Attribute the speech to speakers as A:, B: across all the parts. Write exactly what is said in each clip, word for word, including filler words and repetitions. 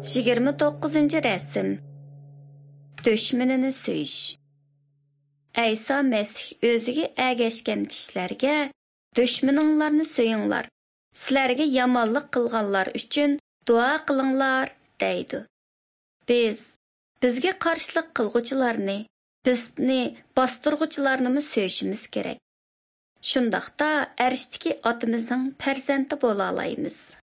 A: yigirma to'qqizinchi rasm. Düşmanını söyiş. Aysa Mesih o'ziga ergashgan kishilarga düşmaninglarni so'yinglar. Sizlarga yomonlik qilganlar uchun duo qilinglar deydi. Biz bizga qarshilik qilguvchilarni, bizni bostirguvchilarni so'yishimiz kerak. Shundaqda arshdagi otamizning farzandi bo'la olamiz.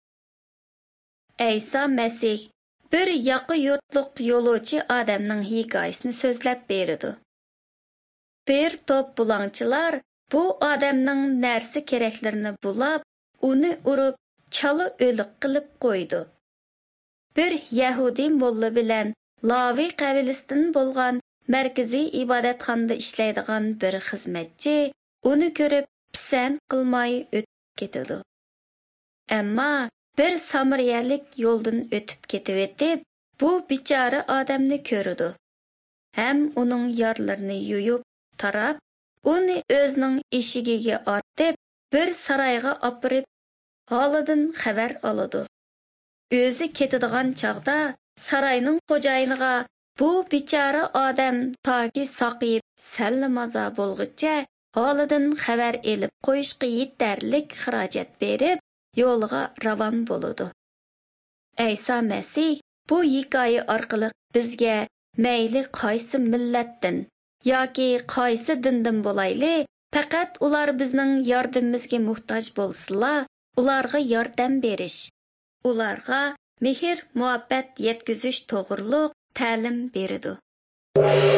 A: Aysa Mesih bir yaqi yurtliq yo'lovchi odamning hikoyasini so'zlab berdi. Bir to'p bulangchilar bu odamning narsa keraklarini bulab, uni urib, chala o'lik qilib qo'ydi. Bir Yahudi molla bilan Lavi qabilasidan bo'lgan markaziy ibodatxonada ishlaydigan bir xizmatchi uni ko'rib pisand qilmay o'tib ketdi. Ammo bir samariyalik yo'ldan o'tib ketib etib, bu bichora odamni ko'rdi. Ham uning yorlarini yuyib, tarab, uni o'zining eshigiga ortib, bir saroyga opirib, holidan xabar oladi. O'zi ketadigan chaqda saroyning xo'jayiniga bu bichora odam toki saqiyib, sallamaza bo'lguncha holidan xabar elib qo'yishga yetarlik xarajat berib, yo'lga ravon bo'ladi. Aysa Mesih bu hikoya orqali bizga mayli qaysi millatdan yoki qaysi dindan bo'layli, faqat ular bizning yordamimizga muhtoj bo'lsalar, ularga yordam berish, ularga mehr muhabbat yetkazish to'g'riliq ta'lim beradi.